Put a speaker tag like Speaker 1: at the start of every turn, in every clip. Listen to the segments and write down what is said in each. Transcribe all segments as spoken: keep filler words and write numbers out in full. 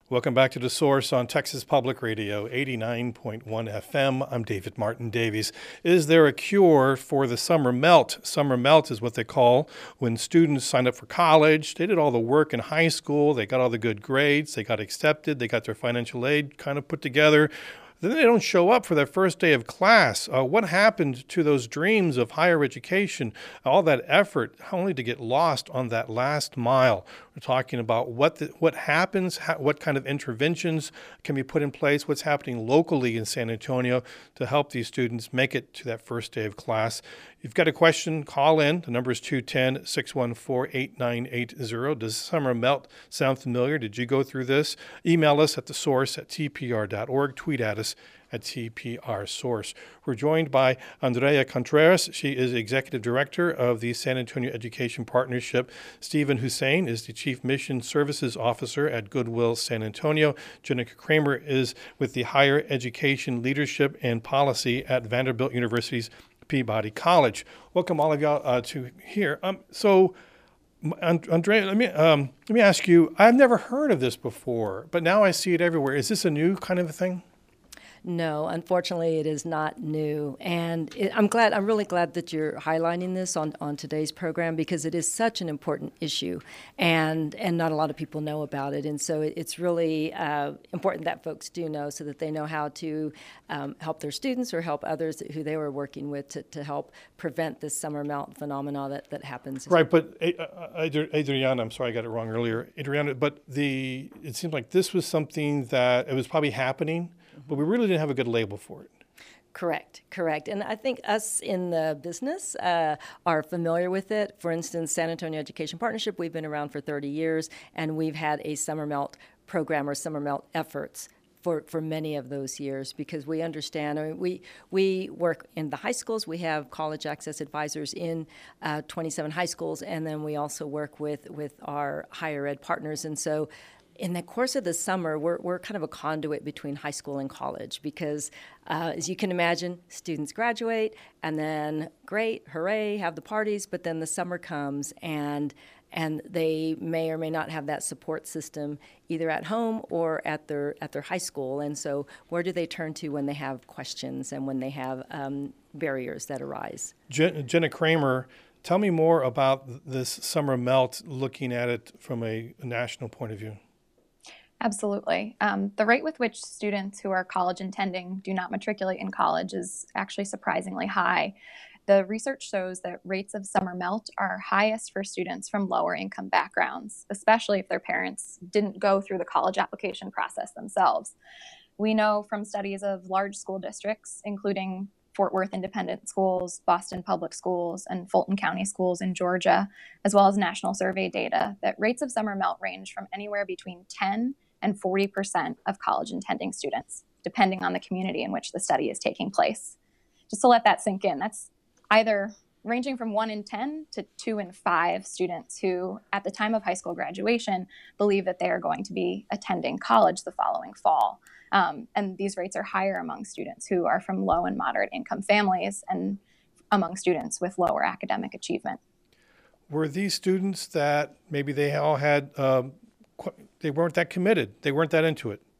Speaker 1: Welcome back to The Source on Texas Public Radio, eighty-nine point one F M. I'm David Martin Davies. Is there a cure for the summer melt? Summer melt is what they call when students sign up for college. They did all the work in high school. They got all the good grades. They got accepted. They got their financial aid kind of put together. Then they don't show up for their first day of class. Uh, what happened to those dreams of higher education, all that effort, only to get lost on that last mile? We're talking about what the, what happens, how, what kind of interventions can be put in place, what's happening locally in San Antonio to help these students make it to that first day of class. If you've got a question, call in. The number is two one zero, six one four, eight nine eight zero. Does summer melt sound familiar? Did you go through this? Email us at the source at t p r dot org. Tweet at us at T P R Source. We're joined by Andrea Contreras. She is Executive Director of the San Antonio Education Partnership. Stephen Hussein is the Chief Mission Services Officer at Goodwill San Antonio. Jenica Kramer is with the Higher Education Leadership and Policy at Vanderbilt University's Peabody College. Welcome all of y'all uh, to here. Um, so, Andrea, let me um, let me ask you. I've never heard of this before, but now I see it everywhere. Is this a new kind of a thing?
Speaker 2: No, unfortunately, it is not new. And it, I'm glad, I'm really glad that you're highlighting this on, on today's program because it is such an important issue and, and not a lot of people know about it. And so it, it's really uh, important that folks do know so that they know how to um, help their students or help others who they were working with to, to help prevent this summer melt phenomena that, that happens.
Speaker 1: Right, but uh, Adriana, I'm sorry I got it wrong earlier. Adriana, but the it seems like this was something that it was probably happening, but we really didn't have a good label for it.
Speaker 2: Correct, correct. And I think us in the business uh, are familiar with it. For instance, San Antonio Education Partnership, we've been around for thirty years, and we've had a summer melt program or summer melt efforts for, for many of those years because we understand. I mean, we we work in the high schools. We have college access advisors in uh, twenty-seven high schools, and then we also work with, with our higher ed partners. And so in the course of the summer, we're, we're kind of a conduit between high school and college because, uh, as you can imagine, students graduate and then great, hooray, have the parties, but then the summer comes and and they may or may not have that support system either at home or at their at their high school. And so where do they turn to when they have questions and when they have um, barriers that arise?
Speaker 1: Jen, Jenna Kramer, tell me more about this summer melt, looking at it from a, a national point of view.
Speaker 3: Absolutely. Um, the rate with which students who are college intending do not matriculate in college is actually surprisingly high. The research shows that rates of summer melt are highest for students from lower income backgrounds, especially if their parents didn't go through the college application process themselves. We know from studies of large school districts, including Fort Worth Independent Schools, Boston Public Schools, and Fulton County Schools in Georgia, as well as national survey data, that rates of summer melt range from anywhere between ten and forty percent of college intending students, depending on the community in which the study is taking place. Just to let that sink in, that's either ranging from one in ten to two in five students who, at the time of high school graduation, believe that they are going to be attending college the following fall. Um, and these rates are higher among students who are from low and moderate income families and among students with lower academic achievement.
Speaker 1: Were these students that maybe they all had um, they weren't that committed. They weren't that into it.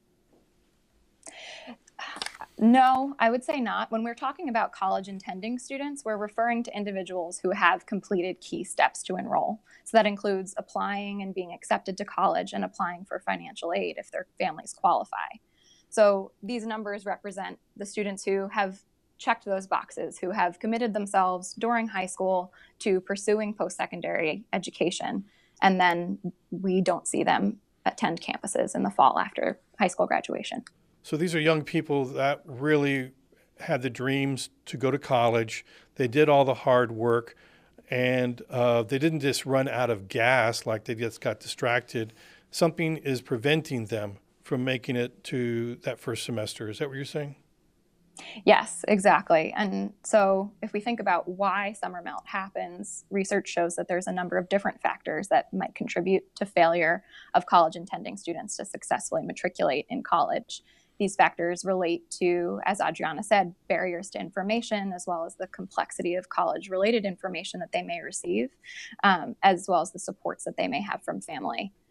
Speaker 3: No, I would say not. When we're talking about college intending students, we're referring to individuals who have completed key steps to enroll. So that includes applying and being accepted to college and applying for financial aid if their families qualify. So these numbers represent the students who have checked those boxes, who have committed themselves during high school to pursuing post-secondary education. And then we don't see them attend campuses in the fall after high school graduation.
Speaker 1: So these are young people that really had the dreams to go to college. They did all the hard work, and uh, they didn't just run out of gas like they just got distracted. Something is preventing them from making it to that first semester. Is that what you're saying?
Speaker 3: Yes, exactly. And so if we think about why summer melt happens, research shows that there's a number of different factors that might contribute to failure of college intending students to successfully matriculate in college. These factors relate to, as Adriana said, barriers to information, as well as the complexity of college-related information that they may receive, um, as well as the supports that they may have from family.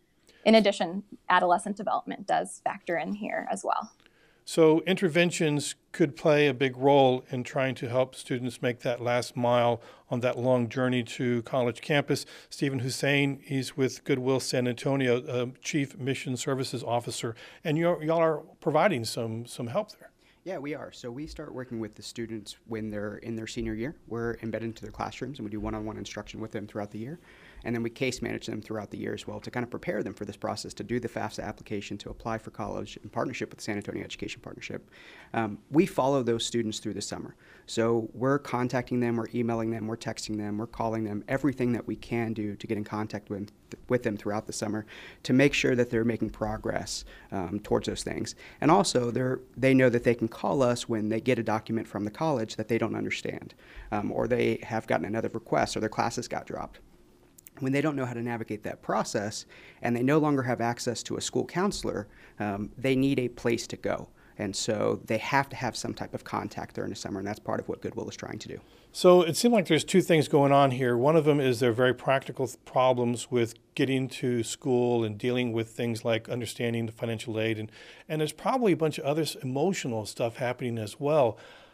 Speaker 3: in addition, adolescent development does factor in here as well.
Speaker 1: So interventions could play a big role in trying to help students make that last mile on that long journey to college campus. Stephen Hussein, he's with Goodwill San Antonio, uh, Chief Mission Services Officer, and you're, y'all are providing some some help there.
Speaker 4: Yeah, we are. So we start working with the students when they're in their senior year. We're embedded into their classrooms and we do one-on-one instruction with them throughout the year. And then we case manage them throughout the year as well to kind of prepare them for this process, to do the FAFSA application, to apply for college in partnership with the San Antonio Education Partnership. Um, we follow those students through the summer. So we're contacting them, we're emailing them, we're texting them, we're calling them, everything that we can do to get in contact with, with them throughout the summer to make sure that they're making progress um, towards those things. And also, they're, they know that they can call us when they get a document from the college that they don't understand, um, or they have gotten another request, or their classes got dropped. When they don't know how to navigate that process and they no longer have access to a school counselor, um, they need a place to go. And so they have to have some type of contact during the summer, and that's part of what Goodwill is trying to do.
Speaker 1: So it seems like there's two things going on here. One of them is there are very practical th- problems with getting to school and dealing with things like understanding the financial aid. And, and there's probably a bunch of other emotional stuff happening as well.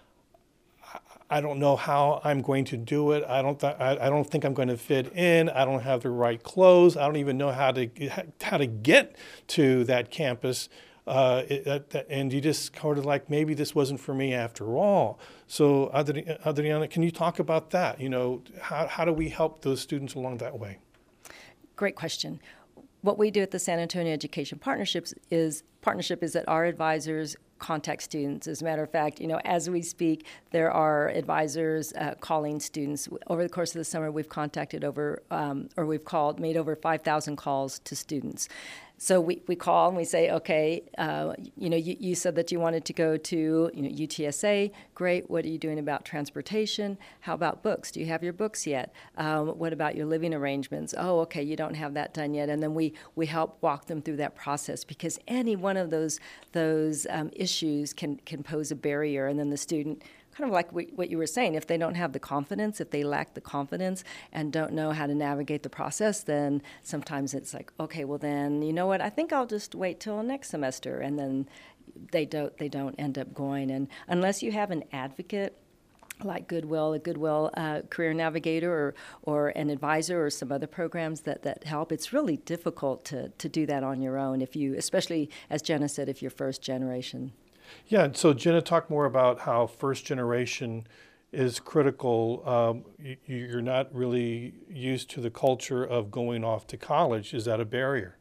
Speaker 1: I don't know how I'm going to do it. I don't. Th- I, I don't think I'm going to fit in. I don't have the right clothes. I don't even know how to how to get to that campus. Uh, it, that, that, and you just sort of like, maybe this wasn't for me after all. So, Adri- Adriana, can you talk about that? You know, how how do we help those students along that way?
Speaker 2: Great question. What we do at the San Antonio Education Partnerships is partnership is that our advisors contact students. As a matter of fact, you know, as we speak, there are advisors uh, calling students. Over the course of the summer, we've contacted over, um, or we've called, made over five thousand calls to students. So we, we call and we say, okay, uh, you know, you, you said that you wanted to go to, you know, U T S A. Great. What are you doing about transportation? How about books? Do you have your books yet? Um, what about your living arrangements? Oh, okay, you don't have that done yet. And then we, we help walk them through that process, because any one of those those um, issues can, can pose a barrier. And then the student, kind of like what you were saying, if they don't have the confidence, if they lack the confidence and don't know how to navigate the process, then sometimes it's like, okay, well then, you know what, I think I'll just wait till next semester. And then they don't, they don't end up going. And unless you have an advocate like Goodwill, a Goodwill uh, Career Navigator, or, or an advisor, or some other programs that, that help, it's really difficult to, to do that on your own, if you, especially, as Jenna said, if you're first generation.
Speaker 1: Yeah, so Jenna, talk more about how first generation is critical. Um, you, you're not really used to the culture of going off to college. Is that a barrier?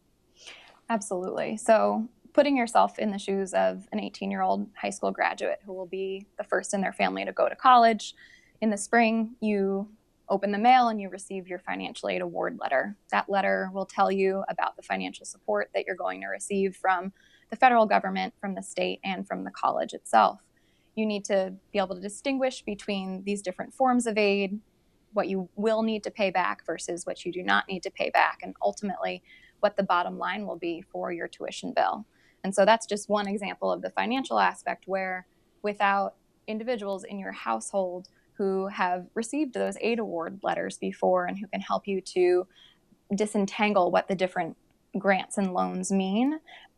Speaker 3: Absolutely. So putting yourself in the shoes of an eighteen-year-old high school graduate who will be the first in their family to go to college. In the spring, you open the mail and you receive your financial aid award letter. That letter will tell you about the financial support that you're going to receive from the federal government, from the state, and from the college itself. You need to be able to distinguish between these different forms of aid, what you will need to pay back versus what you do not need to pay back, and ultimately what the bottom line will be for your tuition bill. And so that's just one example of the financial aspect, where without individuals in your household who have received those aid award letters before and who can help you to disentangle what the different grants and loans mean,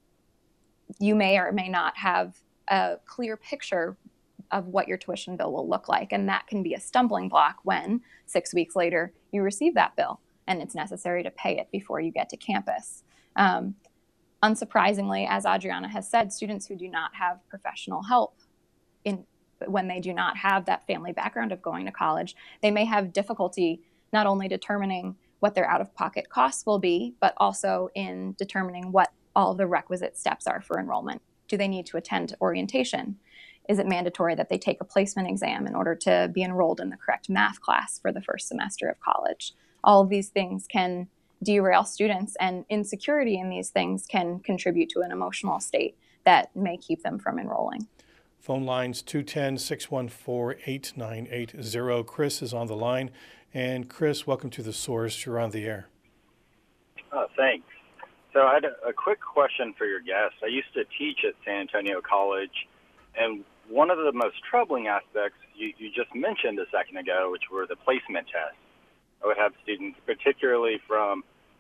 Speaker 3: you may or may not have a clear picture of what your tuition bill will look like. And that can be a stumbling block when six weeks later you receive that bill and it's necessary to pay it before you get to campus. Um, unsurprisingly, as Adriana has said, students who do not have professional help in when they do not have that family background of going to college, they may have difficulty not only determining what their out-of-pocket costs will be, but also in determining what all the requisite steps are for enrollment. Do they need to attend orientation? Is it mandatory that they take a placement exam in order to be enrolled in the correct math class for the first semester of college? All of these things can derail students, and insecurity in these things can contribute to an emotional state that may keep them from enrolling.
Speaker 1: Phone lines two one zero, six one four, eight nine eight zero. Chris is on the line. And Chris, welcome to The Source. You're on the air.
Speaker 5: Oh, thanks. So I had a, a quick question for your guest. I used to teach at San Antonio College, and one of the most troubling aspects you, you just mentioned a second ago, which were the placement tests. I would have students, particularly from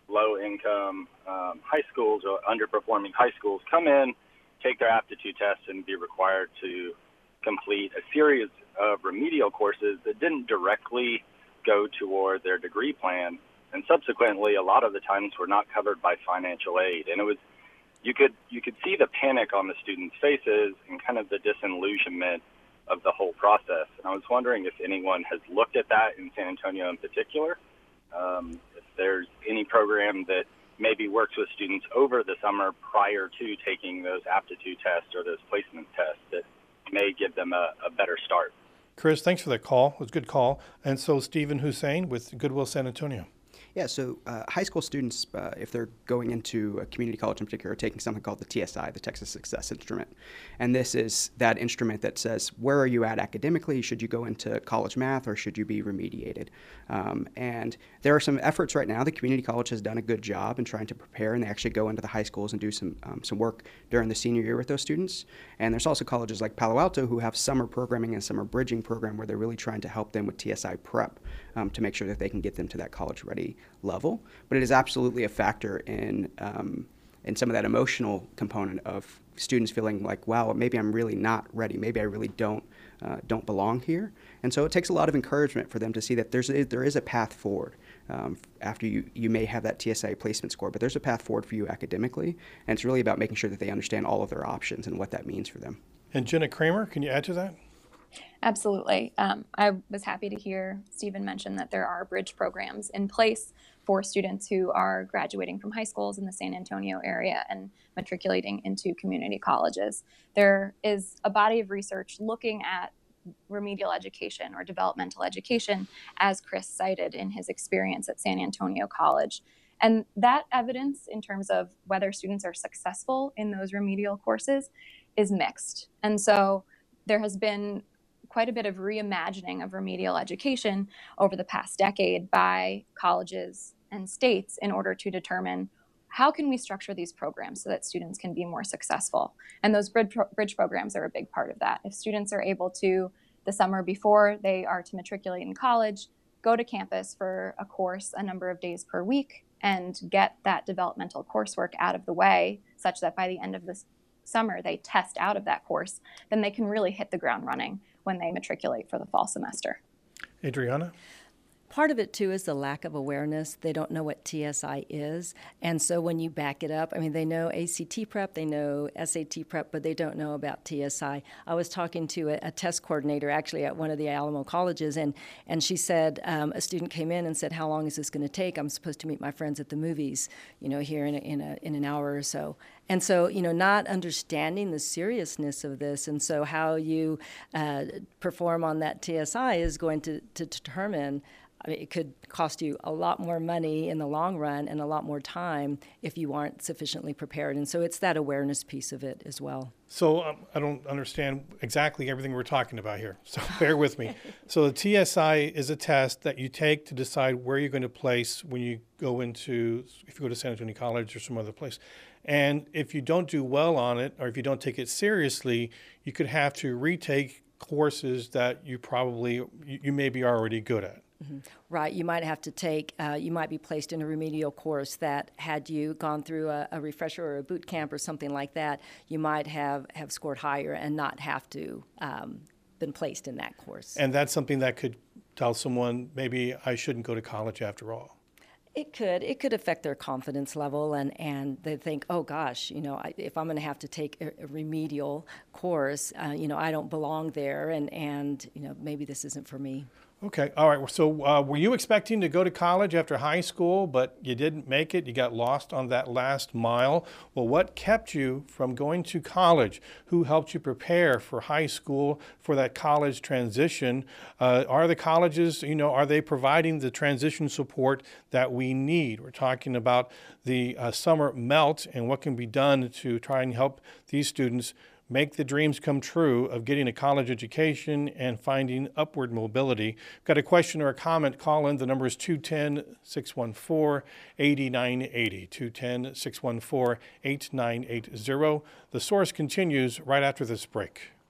Speaker 5: low-income um, high schools or underperforming high schools come in, take their aptitude test, and be required to complete a series of remedial courses that didn't directly go toward their degree plan, and subsequently, a lot of the times were not covered by financial aid. And it was, you could you could see the panic on the students' faces and kind of the disillusionment of the whole process. And I was wondering if anyone has looked at that in San Antonio in particular, um, if there's any program that maybe works with students over the summer prior to taking those aptitude tests or those placement tests that may give them a, a better start.
Speaker 1: Chris, thanks for that call. It was a good call. And so Stephen Hussein with Goodwill San Antonio.
Speaker 4: Yeah, so uh, high school students, uh, if they're going into a community college in particular, are taking something called the T S I, the Texas Success Instrument. And this is that instrument that says, where are you at academically? Should you go into college math or should you be remediated? Um, and there are some efforts right now. The community college has done a good job in trying to prepare, and they actually go into the high schools and do some, um, some work during the senior year with those students. And there's also colleges like Palo Alto who have summer programming and summer bridging program where they're really trying to help them with T S I prep um, to make sure that they can get them to that college ready level. But it is absolutely a factor in um, in some of that emotional component of students feeling like, wow, maybe I'm really not ready. Maybe I really don't uh, don't belong here. And so it takes a lot of encouragement for them to see that there's a, there is a path forward. Um, after you, you may have that T S I placement score, but there's a path forward for you academically. And it's really about making sure that they understand all of their options and what that means for them.
Speaker 1: And Jenna Kramer, can you add to that?
Speaker 3: Absolutely. Um, I was happy to hear Stephen mention that there are bridge programs in place for students who are graduating from high schools in the San Antonio area and matriculating into community colleges. There is a body of research looking at remedial education or developmental education, as Chris cited in his experience at San Antonio College. And that evidence in terms of whether students are successful in those remedial courses is mixed. And so there has been quite a bit of reimagining of remedial education over the past decade by colleges and states in order to determine how can we structure these programs so that students can be more successful. And those bridge, bridge programs are a big part of that. If students are able to, the summer before they are to matriculate in college, go to campus for a course a number of days per week and get that developmental coursework out of the way such that by the end of this summer they test out of that course, then they can really hit the ground running when they matriculate for the fall semester.
Speaker 1: Adriana?
Speaker 2: Part of it, too, is the lack of awareness. They don't know what T S I is. And so when you back it up, I mean, they know A C T prep, they know S A T prep, but they don't know about T S I. I was talking to a, a test coordinator, actually, at one of the Alamo colleges, and, and she said, um, a student came in and said, how long is this going to take? I'm supposed to meet my friends at the movies, you know, here in, a, in, a, in an hour or so. And so, you know, not understanding the seriousness of this, and so how you uh, perform on that T S I is going to, to determine. I mean, it could cost you a lot more money in the long run and a lot more time if you aren't sufficiently prepared. And so it's that awareness piece of it as well.
Speaker 1: So um, I don't understand exactly everything we're talking about here, so bear with me. So the T S I is a test that you take to decide where you're going to place when you go into, if you go to San Antonio College or some other place. And if you don't do well on it, or if you don't take it seriously, you could have to retake courses that you probably, you, you may be already good at.
Speaker 2: Mm-hmm. Right. You might have to take, uh, you might be placed in a remedial course that had you gone through a, a refresher or a boot camp or something like that, you might have, have scored higher and not have to um, been placed in that course.
Speaker 1: And that's something that could tell someone, maybe I shouldn't go to college after all.
Speaker 2: It could. It could affect their confidence level, and, and they think, oh gosh, you know, I, if I'm going to have to take a, a remedial course, uh, you know, I don't belong there, and, and, you know, maybe this isn't for me.
Speaker 1: Okay. All right. So uh, were you expecting to go to college after high school, but you didn't make it? You got lost on that last mile. Well, what kept you from going to college? Who helped you prepare for high school, for that college transition? Uh, are the colleges, you know, are they providing the transition support that we need? We're talking about the uh, summer melt and what can be done to try and help these students make the dreams come true of getting a college education and finding upward mobility. Got a question or a comment, call in. The number is two one zero, six one four, eight nine eight zero, two one zero, six one four, eight nine eight zero. The Source continues right after this break.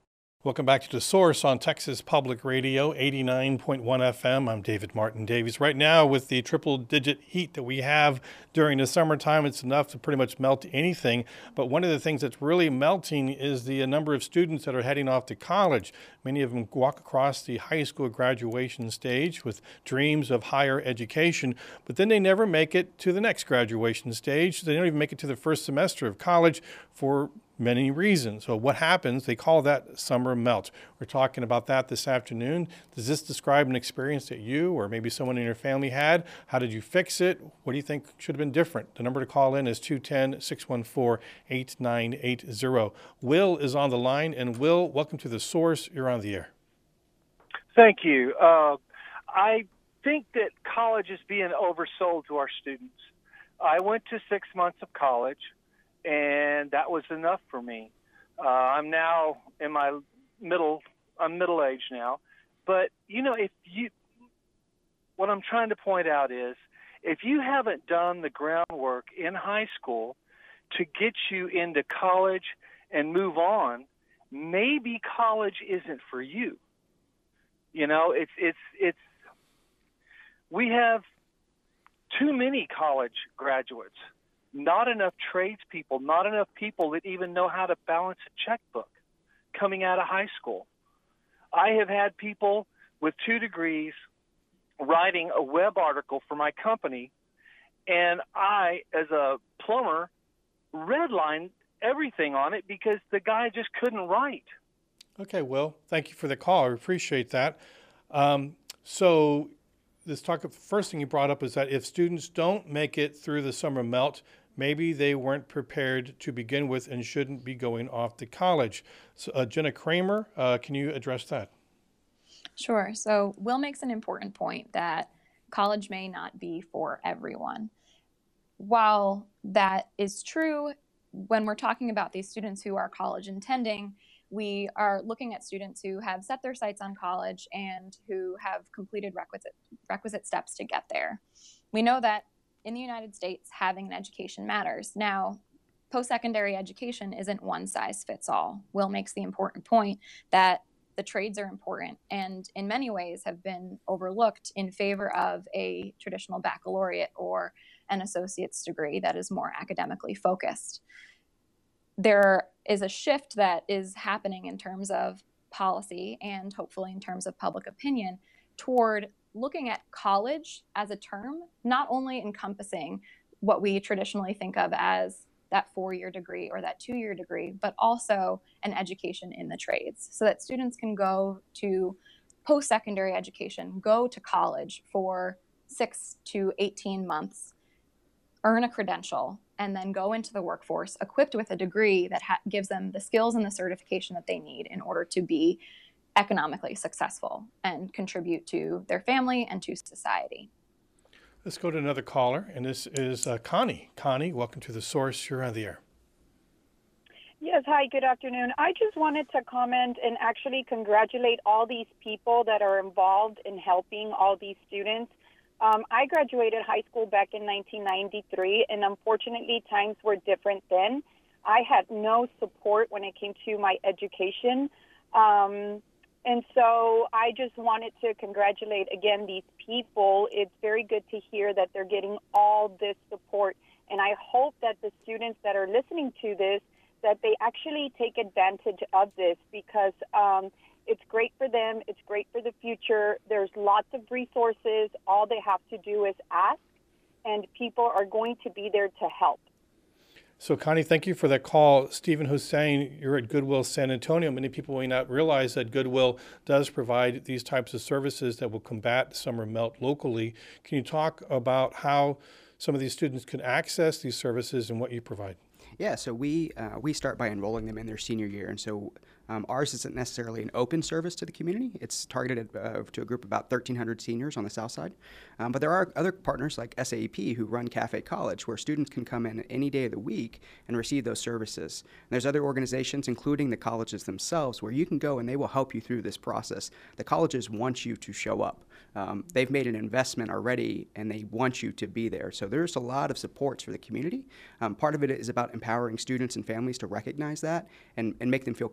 Speaker 1: Welcome back to The Source on Texas Public Radio, eighty-nine point one F M. I'm David Martin Davies. Right now, with the triple-digit heat that we have during the summertime, it's enough to pretty much melt anything. But one of the things that's really melting is the number of students that are heading off to college. Many of them walk across the high school graduation stage with dreams of higher education, but then they never make it to the next graduation stage. They don't even make it to the first semester of college for many reasons. So what happens? They call that summer melt. We're talking about that this afternoon. Does this describe an experience that you or maybe someone in your family had? How did you fix it? What do you think should have been different? The number to call in is two one zero, six one four, eight nine eight zero. Will is on the line. And Will, welcome to The Source. You're on the air.
Speaker 6: Thank you. Uh, I think that college is being oversold to our students. I went to six months of college, and that was enough for me. Uh, I'm now in my middle, I'm middle-aged now. But, you know, if you, what I'm trying to point out is, if you haven't done the groundwork in high school to get you into college and move on, maybe college isn't for you. You know, it's, it's, it's, we have too many college graduates. Not enough tradespeople, not enough people that even know how to balance a checkbook coming out of high school. I have had people with two degrees writing a web article for my company, and I, as a plumber, redlined everything on it because the guy just couldn't write.
Speaker 1: Okay, Will, thank you for the call. I appreciate that. Um, so this talk, the first thing you brought up is that if students don't make it through the summer melt, maybe they weren't prepared to begin with and shouldn't be going off to college. So, uh, Jenna Kramer, uh, can you address that?
Speaker 3: Sure. So Will makes an important point that college may not be for everyone. While that is true, when we're talking about these students who are college intending, we are looking at students who have set their sights on college and who have completed requisite, requisite steps to get there. We know that in the United States, having an education matters. Now, post-secondary education isn't one size fits all. Will makes the important point that the trades are important and in many ways have been overlooked in favor of a traditional baccalaureate or an associate's degree that is more academically focused. There is a shift that is happening in terms of policy and hopefully in terms of public opinion toward looking at college as a term, not only encompassing what we traditionally think of as that four-year degree or that two-year degree, but also an education in the trades so that students can go to post-secondary education, go to college for six to eighteen months, earn a credential, and then go into the workforce equipped with a degree that ha- gives them the skills and the certification that they need in order to be economically successful and contribute to their family and to society.
Speaker 1: Let's go to another caller, and this is uh, Connie. Connie, welcome to The Source. You're on the air.
Speaker 7: Yes, hi, good afternoon. I just wanted to comment and actually congratulate all these people that are involved in helping all these students. Um, I graduated high school back in nineteen ninety-three, and unfortunately times were different then. I had no support when it came to my education. Um, And so I just wanted to congratulate, again, these people. It's very good to hear that they're getting all this support. And I hope that the students that are listening to this, that they actually take advantage of this because um, it's great for them. It's great for the future. There's lots of resources. All they have to do is ask, and people are going to be there to help.
Speaker 1: So, Connie, thank you for that call. Stephen Hussein, you're at Goodwill San Antonio. Many people may not realize that Goodwill does provide these types of services that will combat summer melt locally. Can you talk about how some of these students can access these services and what you provide?
Speaker 4: Yeah, so we uh, we start by enrolling them in their senior year, and so um, ours isn't necessarily an open service to the community. It's targeted uh, to a group of about thirteen hundred seniors on the south side. Um, but there are other partners like S A E P who run Cafe College, where students can come in any day of the week and receive those services. And there's other organizations, including the colleges themselves, where you can go and they will help you through this process. The colleges want you to show up. Um, they've made an investment already, and they want you to be there. So there's a lot of supports for the community. Um, part of it is about empowering students and families to recognize that and, and make them feel comfortable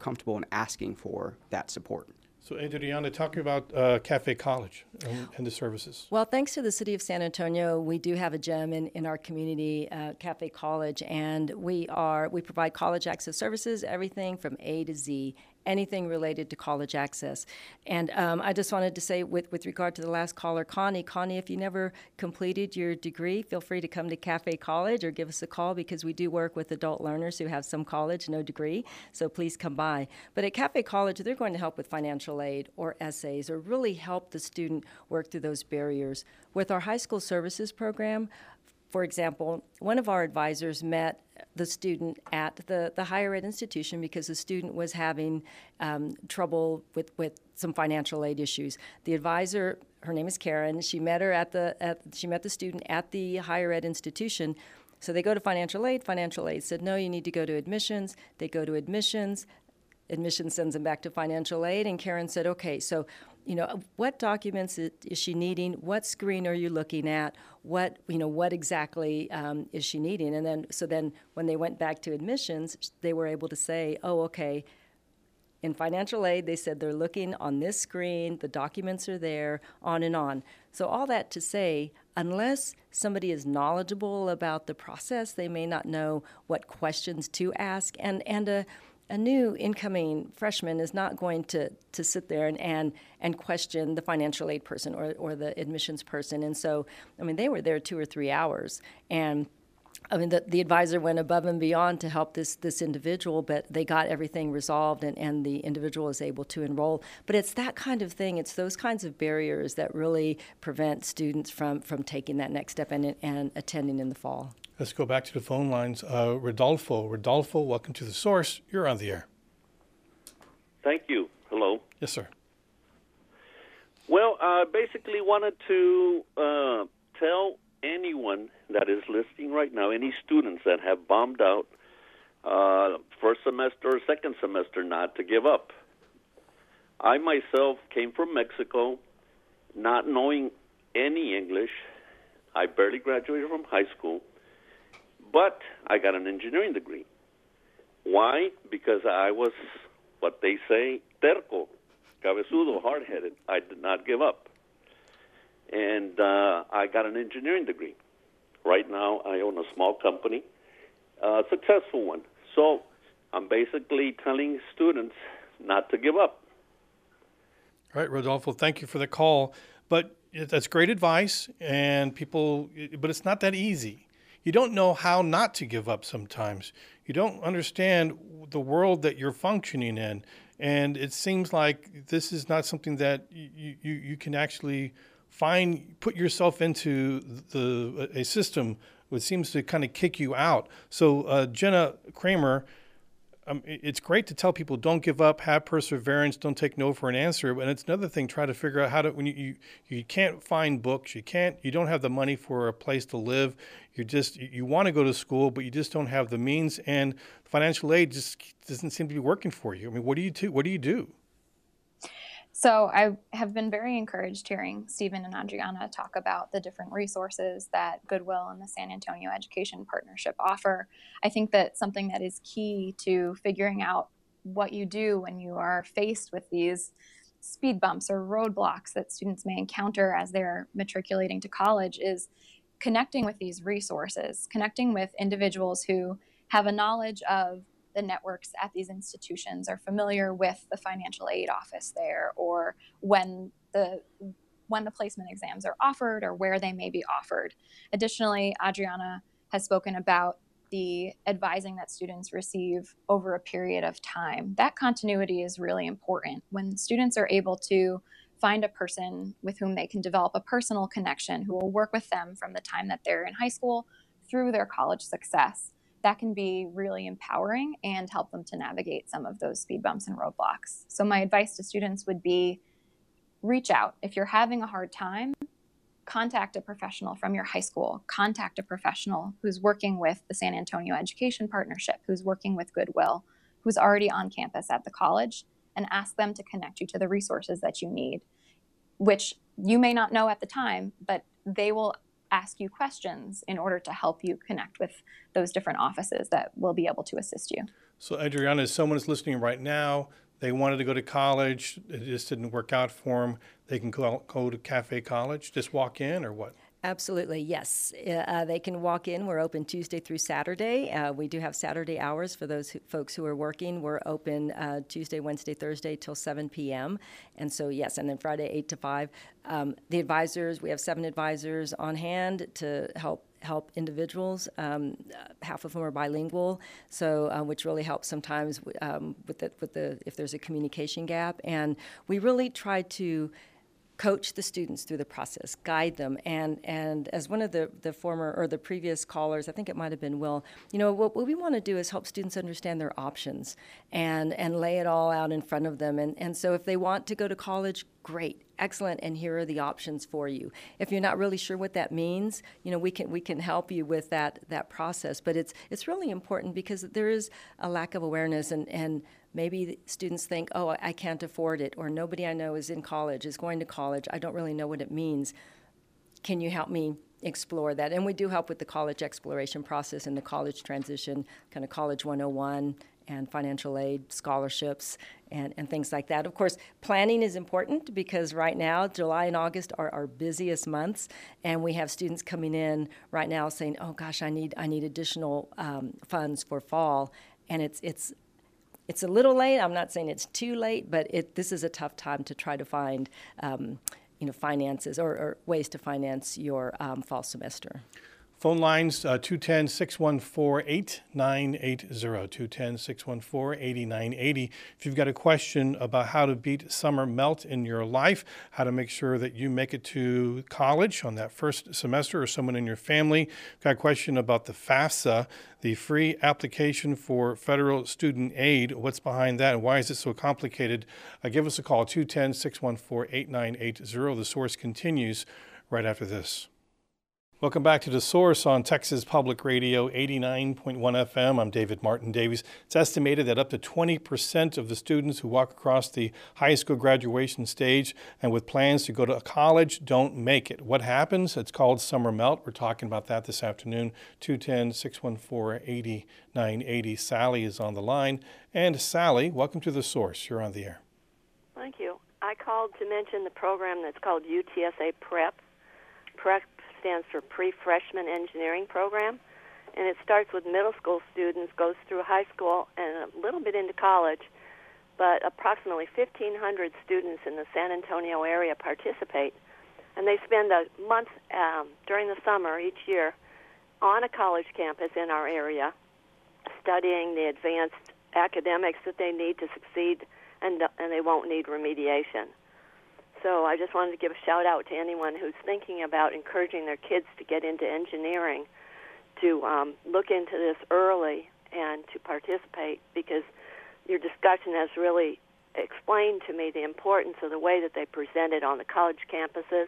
Speaker 4: and asking for that support.
Speaker 1: So Adriana, talk about uh, Cafe College and, and the services.
Speaker 2: Well, thanks to the City of San Antonio, we do have a gem in, in our community, uh, Cafe College, and we are we provide college access services, everything from A to Z, anything related to college access. And um, I just wanted to say, with, with regard to the last caller, Connie, Connie, if you never completed your degree, feel free to come to Cafe College or give us a call, because we do work with adult learners who have some college, no degree, so please come by. But at Cafe College, they're going to help with financial aid or essays, or really help the student work through those barriers. With our high school services program, for example, one of our advisors met the student at the, the higher ed institution because the student was having um, trouble with, with some financial aid issues. The advisor, her name is Karen, she met her at the, at, she met the student at the higher ed institution. So they go to financial aid, financial aid said, no, you need to go to admissions. They go to admissions, admissions sends them back to financial aid, and Karen said, okay, so you know, what documents is she needing? What screen are you looking at? What, you know, what exactly um, is she needing? And then, so then when they went back to admissions, they were able to say, oh, okay, in financial aid, they said they're looking on this screen, the documents are there, on and on. So all that to say, unless somebody is knowledgeable about the process, they may not know what questions to ask. And, and a, A new incoming freshman is not going to, to sit there and, and, and question the financial aid person or, or the admissions person. And so, I mean, they were there two or three hours. And, I mean, the, the advisor went above and beyond to help this, this individual, but they got everything resolved, and, and the individual is able to enroll. But it's that kind of thing. It's those kinds of barriers that really prevent students from, from taking that next step and, and attending in the fall.
Speaker 1: Let's go back to the phone lines. Uh, Rodolfo, Rodolfo, welcome to The Source. You're on the air.
Speaker 8: Thank you. Hello.
Speaker 1: Yes, sir.
Speaker 8: Well, I basically wanted to uh, tell anyone that is listening right now, any students that have bombed out uh, first semester or second semester, not to give up. I myself came from Mexico, not knowing any English. I barely graduated from high school. But I got an engineering degree. Why? Because I was, what they say, terco, cabezudo, hard-headed. I did not give up. And uh, I got an engineering degree. Right now, I own a small company, a successful one. So I'm basically telling students not to give up.
Speaker 1: All right, Rodolfo, thank you for the call. But that's great advice, and people, but it's not that easy. You don't know how not to give up sometimes. You don't understand the world that you're functioning in. And it seems like this is not something that you, you, you can actually find, put yourself into the a system which seems to kind of kick you out. So uh, Jenna Kramer, Um, it's great to tell people don't give up, have perseverance, don't take no for an answer. But it's another thing, try to figure out how to, when you, you, you can't find books, you can't, you don't have the money for a place to live. You're just, you, you want to go to school, but you just don't have the means, and financial aid just doesn't seem to be working for you. I mean, what do you do? What do you do?
Speaker 3: So I have been very encouraged hearing Stephen and Adriana talk about the different resources that Goodwill and the San Antonio Education Partnership offer. I think that something that is key to figuring out what you do when you are faced with these speed bumps or roadblocks that students may encounter as they're matriculating to college is connecting with these resources, connecting with individuals who have a knowledge of the networks at these institutions, are familiar with the financial aid office there, or when the when the placement exams are offered or where they may be offered. Additionally, Adriana has spoken about the advising that students receive over a period of time. That continuity is really important. When students are able to find a person with whom they can develop a personal connection who will work with them from the time that they're in high school through their college success, that can be really empowering and help them to navigate some of those speed bumps and roadblocks. So my advice to students would be reach out. If you're having a hard time, contact a professional from your high school, contact a professional who's working with the San Antonio Education Partnership, who's working with Goodwill, who's already on campus at the college, and ask them to connect you to the resources that you need, which you may not know at the time, but they will ask you questions in order to help you connect with those different offices that will be able to assist you.
Speaker 1: So Adriana, if someone is listening right now they wanted to go to college, it just didn't work out for them, they can go, go to Cafe College, just walk in, or what?
Speaker 2: Absolutely, yes. Uh, they can walk in. We're open Tuesday through Saturday. Uh, we do have Saturday hours for those who, folks who are working. We're open uh, Tuesday, Wednesday, Thursday till seven p.m. And so, yes, and then Friday, eight to five. Um, the advisors, we have seven advisors on hand to help help individuals. Um, half of them are bilingual, so uh, which really helps sometimes um, with the, with the if there's a communication gap. And we really try to coach the students through the process, guide them, and and as one of the, the former or the previous callers, I think it might have been Will, you know, what, what we want to do is help students understand their options and and lay it all out in front of them. And, and so if they want to go to college, great, excellent, and here are the options for you. If you're not really sure what that means, you know, we can we can help you with that that process. But it's it's really important because there is a lack of awareness, and and maybe students think, oh, I can't afford it, or nobody I know is in college, is going to college. I don't really know what it means. Can you help me explore that? And we do help with the college exploration process and the college transition, kind of College one oh one and financial aid, scholarships, and, and things like that. Of course, planning is important because right now, July and August are our busiest months, and we have students coming in right now saying, oh gosh, I need I need additional um, funds for fall, and it's it's It's a little late. I'm not saying it's too late, but it, this is a tough time to try to find, um, you know, finances or, or ways to finance your um, fall semester.
Speaker 1: Phone lines, uh, two one zero, six one four, eight nine eight zero, two one zero, six one four, eight nine eight zero. If you've got a question about how to beat summer melt in your life, how to make sure that you make it to college on that first semester, or someone in your family, got a question about the FAFSA, the free application for federal student aid, what's behind that and why is it so complicated? Uh, give us a call, two one zero, six one four, eight nine eight zero. The Source continues right after this. Welcome back to The Source on Texas Public Radio, eighty-nine point one F M. I'm David Martin Davies. It's estimated that up to twenty percent of the students who walk across the high school graduation stage and with plans to go to college don't make it. What happens? It's called summer melt. We're talking about that this afternoon. two one zero, six one four, eight nine eight zero. Sally is on the line. And Sally, welcome to The Source. You're on the air.
Speaker 9: Thank you. I called to mention the program that's called U T S A PREP. PREP stands for Pre-Freshman Engineering Program, and it starts with middle school students, goes through high school and a little bit into college, but approximately fifteen hundred students in the San Antonio area participate, and they spend a month um, during the summer each year on a college campus in our area studying the advanced academics that they need to succeed, and, and they won't need remediation. So I just wanted to give a shout-out to anyone who's thinking about encouraging their kids to get into engineering, to um, look into this early and to participate, because your discussion has really explained to me the importance of the way that they present it on the college campuses.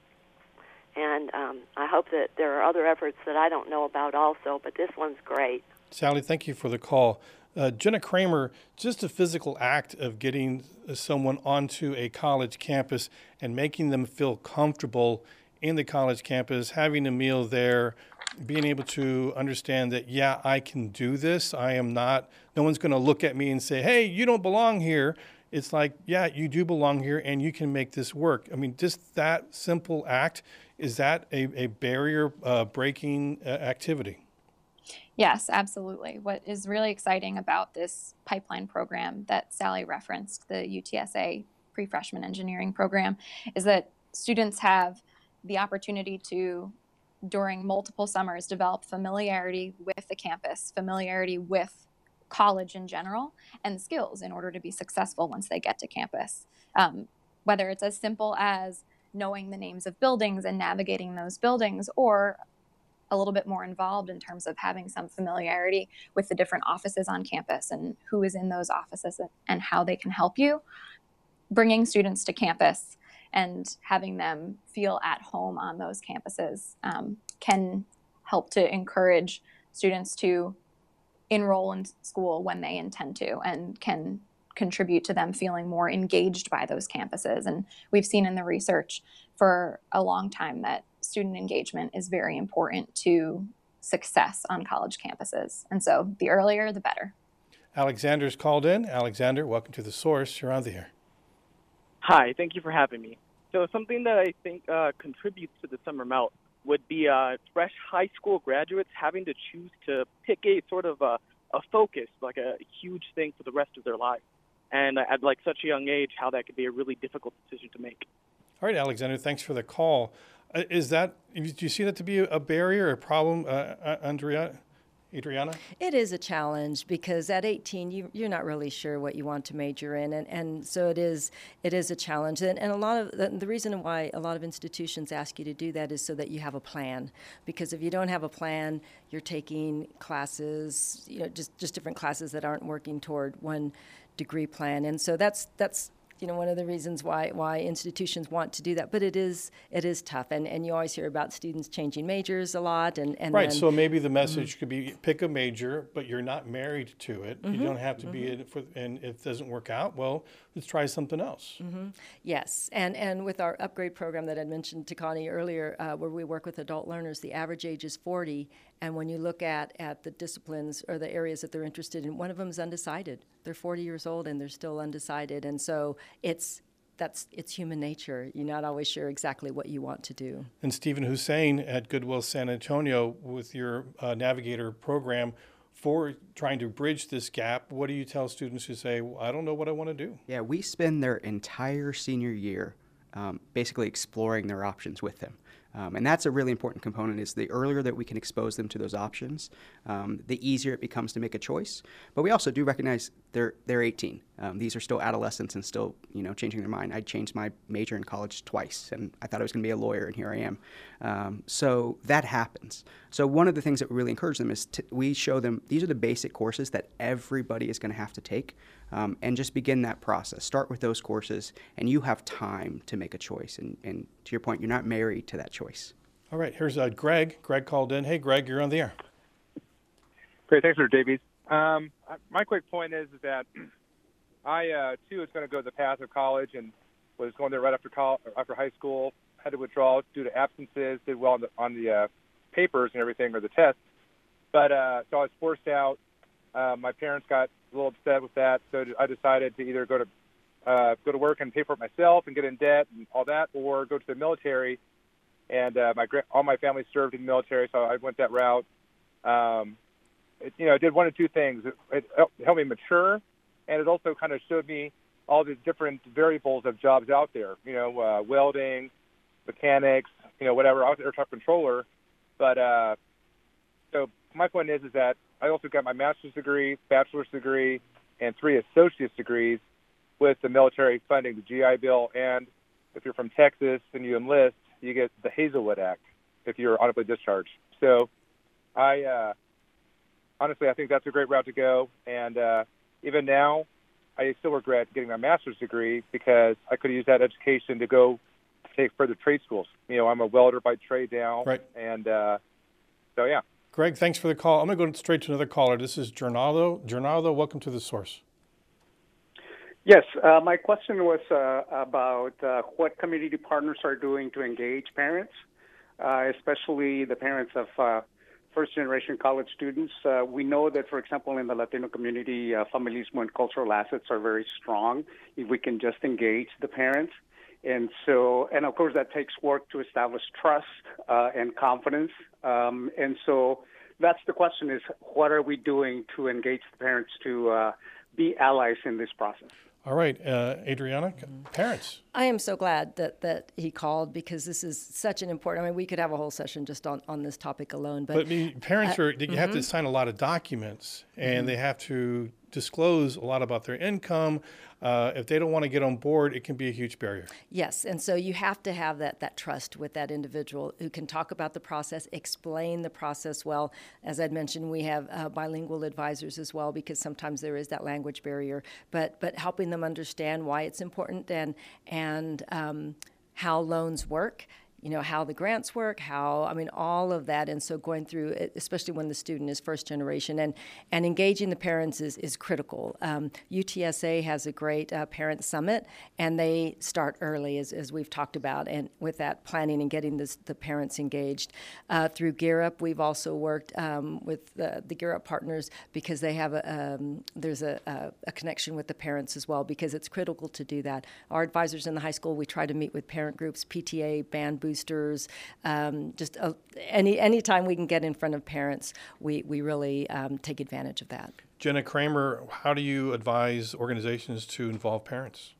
Speaker 9: And um, I hope that there are other efforts that I don't know about also, but this one's great.
Speaker 1: Sally, thank you for the call. Uh, Jenna Kramer, just a physical act of getting someone onto a college campus and making them feel comfortable in the college campus, having a meal there, being able to understand that, yeah, I can do this. I am not, no one's going to look at me and say, hey, you don't belong here. It's like, yeah, you do belong here and you can make this work. I mean, just that simple act, is that a, a barrier uh, breaking uh, activity?
Speaker 3: Yes, absolutely. What is really exciting about this pipeline program that Sally referenced, the U T S A Pre-Freshman Engineering Program, is that students have the opportunity to, during multiple summers, develop familiarity with the campus, familiarity with college in general, and skills in order to be successful once they get to campus. Um, whether it's as simple as knowing the names of buildings and navigating those buildings, or a little bit more involved in terms of having some familiarity with the different offices on campus and who is in those offices and how they can help you. Bringing students to campus and having them feel at home on those campuses um, can help to encourage students to enroll in school when they intend to, and can contribute to them feeling more engaged by those campuses. And we've seen in the research for a long time that student engagement is very important to success on college campuses. And so the earlier, the better.
Speaker 1: Alexander's called in. Alexander, welcome to The Source. You're on the air.
Speaker 10: Hi, thank you for having me. So something that I think uh, contributes to the summer melt would be uh, fresh high school graduates having to choose to pick a sort of a, a focus, like a huge thing for the rest of their life. And at like such a young age, how that could be a really difficult decision to make.
Speaker 1: All right, Alexander, thanks for the call. Uh, is that, do you see that to be a barrier, a problem, uh, Andrea? Adriana?
Speaker 2: It is a challenge because at eighteen, you, you're not really sure what you want to major in, and, and so it is it is a challenge. And, and a lot of the, the reason why a lot of institutions ask you to do that is so that you have a plan. Because if you don't have a plan, you're taking classes, you know, just, just different classes that aren't working toward one degree plan. And so that's that's you know, one of the reasons why why institutions want to do that. But it is it is tough, and, and you always hear about students changing majors a lot. And, and
Speaker 1: right,
Speaker 2: then,
Speaker 1: so maybe the message mm-hmm. could be pick a major, but you're not married to it. Mm-hmm. You don't have to mm-hmm. be in it for, and if it doesn't work out, well, let's try something else.
Speaker 2: Mm-hmm. Yes, and and with our upgrade program that I mentioned to Connie earlier, uh, where we work with adult learners, the average age is forty. And when you look at, at the disciplines or the areas that they're interested in, one of them is undecided. They're forty years old and they're still undecided. And so it's that's it's human nature. You're not always sure exactly what you want to do.
Speaker 1: And Stephen Hussein at Goodwill San Antonio, with your uh, Navigator program for trying to bridge this gap, what do you tell students who say, well, I don't know what I want to do?
Speaker 4: Yeah, we spend their entire senior year um, basically exploring their options with them. Um, and that's a really important component, is the earlier that we can expose them to those options, um, the easier it becomes to make a choice. But we also do recognize they're they're eighteen. Um, these are still adolescents and still, you know, changing their mind. I changed my major in college twice, and I thought I was going to be a lawyer, and here I am. Um, so that happens. So one of the things that we really encourage them is to, we show them these are the basic courses that everybody is going to have to take, um, and just begin that process. Start with those courses, and you have time to make a choice. And, and to your point, you're not married to that choice.
Speaker 1: All right, here's uh, Greg. Greg called in. Hey, Greg, you're on the air.
Speaker 11: Great, thanks, Mister Davies. Um, my quick point is that I, uh, too, was going to go the path of college and was going there right after college, after high school, had to withdraw due to absences, did well on the, on the uh, papers and everything, or the tests. But uh, so I was forced out. Uh, my parents got a little upset with that, so I decided to either go to uh, go to work and pay for it myself and get in debt and all that, or go to the military. And uh, my all my family served in the military, so I went that route. Um, it, you know, it did one of two things. It, it helped me mature, and it also kind of showed me all the different variables of jobs out there. You know, uh, welding, mechanics, you know, whatever. I was an air traffic controller, but uh, so my point is, is that I also got my master's degree, bachelor's degree, and three associate's degrees with the military funding, the G I Bill, and if you're from Texas and you enlist, you get the Hazelwood Act if you're honorably discharged. So I uh, honestly, I think that's a great route to go. And uh, even now, I still regret getting my master's degree because I could have used that education to go take further trade schools. You know, I'm a welder by trade now.
Speaker 1: Right.
Speaker 11: And uh, so, yeah.
Speaker 1: Greg, thanks for the call. I'm going to go straight to another caller. This is Gernaldo. Gernaldo, welcome to The Source.
Speaker 12: Yes, uh, my question was uh, about uh, what community partners are doing to engage parents, uh, especially the parents of uh, first-generation college students. Uh, we know that, for example, in the Latino community, uh, familismo and cultural assets are very strong if we can just engage the parents. And so, and of course, that takes work to establish trust uh, and confidence. Um, and so that's the question, is what are we doing to engage the parents to uh, be allies in this process?
Speaker 1: All right, uh, Adriana, parents.
Speaker 2: I am so glad that, that he called, because this is such an important, I mean, we could have a whole session just on, on this topic alone. But,
Speaker 1: but the parents
Speaker 2: uh,
Speaker 1: are, you mm-hmm. have to sign a lot of documents, and mm-hmm. they have to disclose a lot about their income. Uh, if they don't want to get on board, it can be a huge barrier.
Speaker 2: Yes, and so you have to have that that trust with that individual who can talk about the process, explain the process well. As I'd mentioned, we have uh, bilingual advisors as well, because sometimes there is that language barrier, but but helping them understand why it's important and and um, how loans work. you know, how the grants work, how, I mean, all of that. And so going through it, especially when the student is first generation, and, and engaging the parents is, is critical. Um, U T S A has a great uh, parent summit, and they start early, as, as we've talked about, and with that planning and getting this, the parents engaged. Uh, through Gear Up, we've also worked um, with the, the Gear Up partners, because they have a, um, there's a, a, a connection with the parents as well, because it's critical to do that. Our advisors in the high school, we try to meet with parent groups, P T A, band boosters, um, just uh, any any time we can get in front of parents, we, we really um, take advantage of that.
Speaker 1: Jenna Kramer, how do you advise organizations to involve parents?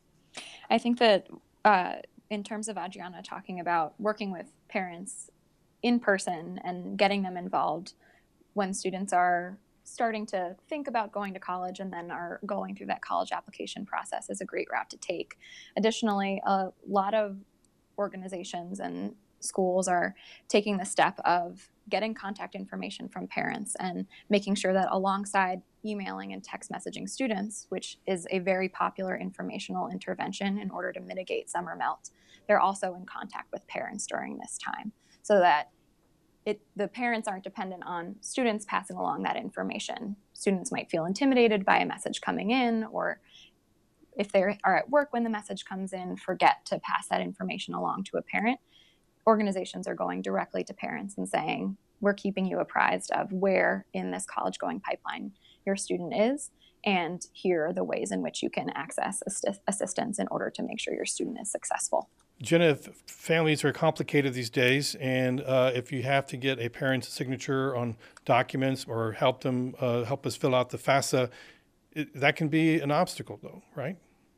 Speaker 3: I think that uh, in terms of Adriana talking about working with parents in person and getting them involved when students are starting to think about going to college and then are going through that college application process is a great route to take. Additionally, a lot of organizations and schools are taking the step of getting contact information from parents and making sure that alongside emailing and text messaging students, which is a very popular informational intervention in order to mitigate summer melt, they're also in contact with parents during this time, so that It, the parents aren't dependent on students passing along that information. Students might feel intimidated by a message coming in, or if they are at work when the message comes in, forget to pass that information along to a parent. Organizations are going directly to parents and saying, we're keeping you apprised of where in this college going pipeline your student is, and here are the ways in which you can access assist- assistance in order to make sure your student is successful.
Speaker 1: Jenna, if families are complicated these days, and uh, if you have to get a parent's signature on documents or help them uh, help us fill out the FAFSA, it, that can be an obstacle, though, right?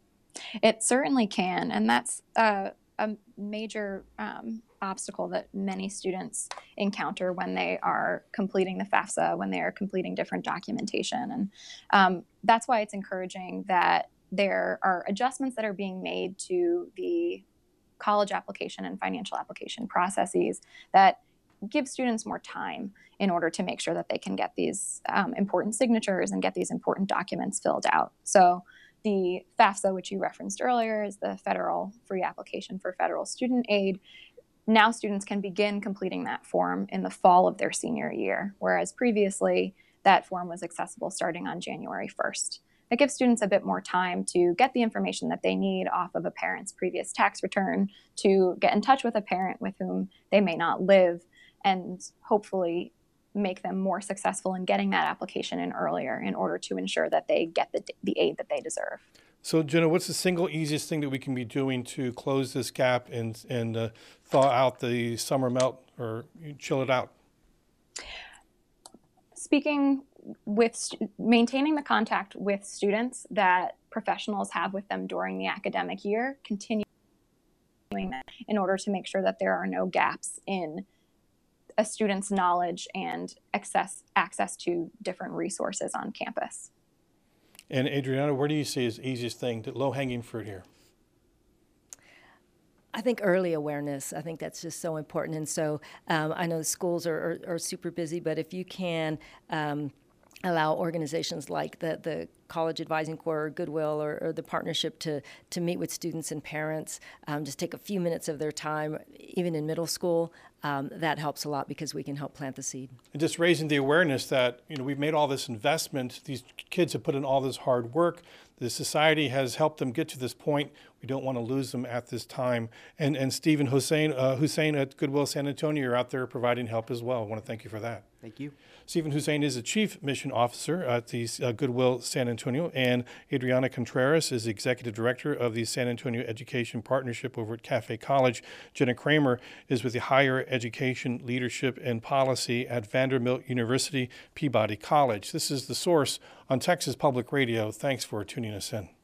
Speaker 3: It certainly can, and that's uh, a major um, obstacle that many students encounter when they are completing the FAFSA, when they are completing different documentation. And um, that's why it's encouraging that there are adjustments that are being made to the college application and financial application processes that give students more time in order to make sure that they can get these um, important signatures and get these important documents filled out. So the FAFSA, which you referenced earlier, is the federal free application for federal student aid. Now students can begin completing that form in the fall of their senior year, whereas previously that form was accessible starting on January first. That gives students a bit more time to get the information that they need off of a parent's previous tax return, to get in touch with a parent with whom they may not live, and hopefully make them more successful in getting that application in earlier in order to ensure that they get the, the aid that they deserve.
Speaker 1: So, Jenna, what's the single easiest thing that we can be doing to close this gap and, and uh, thaw out the summer melt, or chill it out?
Speaker 3: Speaking with stu- maintaining the contact with students that professionals have with them during the academic year, continuing that in order to make sure that there are no gaps in a student's knowledge and access access to different resources on campus.
Speaker 1: And Adriana, where do you see is the easiest thing, the low-hanging fruit here?
Speaker 2: I think early awareness, I think that's just so important. And so um, I know the schools are, are, are super busy, but if you can um, allow organizations like the, the College Advising Corps or Goodwill, or, or the partnership to, to meet with students and parents, um, just take a few minutes of their time, even in middle school, um, that helps a lot, because we can help plant the seed.
Speaker 1: And just raising the awareness that, you know, we've made all this investment, these kids have put in all this hard work, the society has helped them get to this point. We don't want to lose them at this time. And and Stephen Hussein, uh, Hussein at Goodwill San Antonio are out there providing help as well. I want to thank you for that.
Speaker 4: Thank you.
Speaker 1: Stephen Hussein is the Chief Mission Officer at the uh, Goodwill San Antonio, and Adriana Contreras is the Executive Director of the San Antonio Education Partnership over at Cafe College. Jenna Kramer is with the Higher Education Leadership and Policy at Vanderbilt University Peabody College. This is The Source on Texas Public Radio. Thanks for tuning us in.